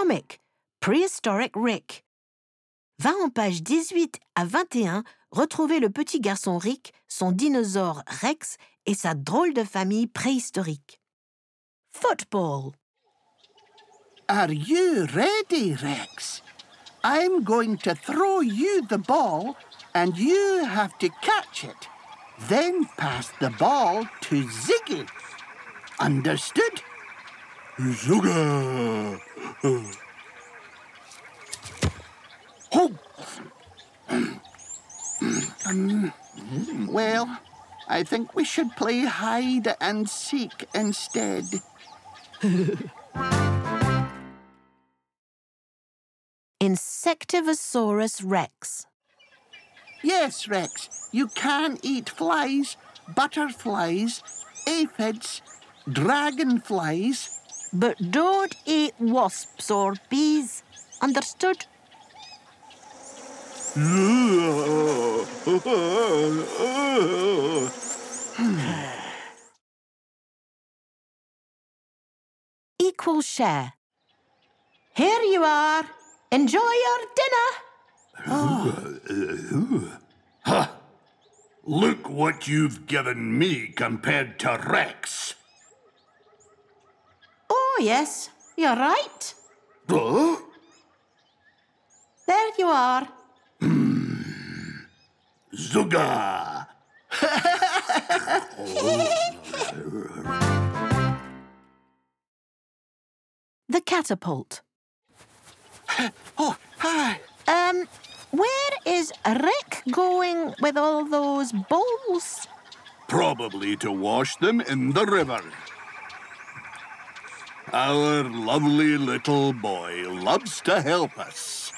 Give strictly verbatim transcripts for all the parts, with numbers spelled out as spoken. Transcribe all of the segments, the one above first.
comic, Prehistoric Rick. Va en page dix-huit à vingt et un, retrouver le petit garçon Rick, son dinosaure Rex et sa drôle de famille préhistorique. Football. Are you ready, Rex? I'm going to throw you the ball and you have to catch it. Then pass the ball to Ziggy. Understood? Zuga! Oh. um, well, I think we should play hide and seek instead. Insectivosaurus Rex. Yes, Rex, you can eat flies, butterflies, aphids, dragonflies. But don't eat wasps or bees. Understood? Equal share. Here you are. Enjoy your dinner. Oh. Huh. Look what you've given me compared to Rex. Oh, yes, you're right. Huh? There you are. Zuga! The catapult. Oh, hi. Um, where is Rick going with all those balls? Probably to wash them in the river. Our lovely little boy loves to help us.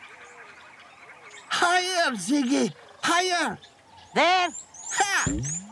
Higher, Ziggy! Higher! There. Ha!